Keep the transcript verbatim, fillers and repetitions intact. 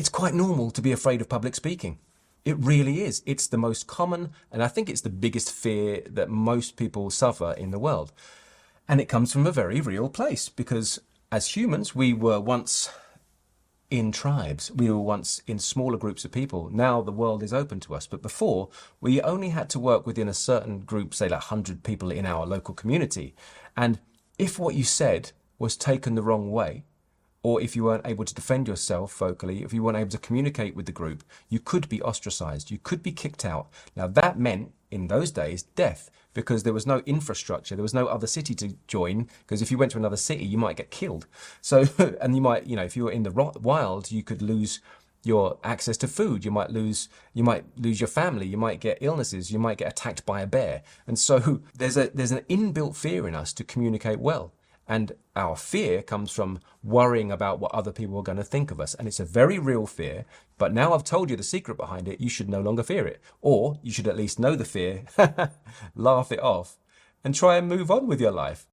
it's quite normal to be afraid of public speaking. It really is. It's the most common, and I think it's the biggest fear that most people suffer in the world. And it comes from a very real place, because as humans, we were once in tribes. We were once in smaller groups of people. Now the world is open to us. But before, we only had to work within a certain group, say like one hundred people in our local community. And if what you said was taken the wrong way, or if you weren't able to defend yourself vocally, if you weren't able to communicate with the group, you could be ostracized, you could be kicked out. Now that meant, in those days, death, because there was no infrastructure, there was no other city to join, because if you went to another city, you might get killed. So, and you might, you know, if you were in the wild, you could lose your access to food, you might lose, you might lose your family, you might get illnesses, you might get attacked by a bear. And so there's a there's an inbuilt fear in us to communicate well. And our fear comes from worrying about what other people are going to think of us. And it's a very real fear. But now I've told you the secret behind it, you should no longer fear it. Or you should at least know the fear, laugh it off, and try and move on with your life.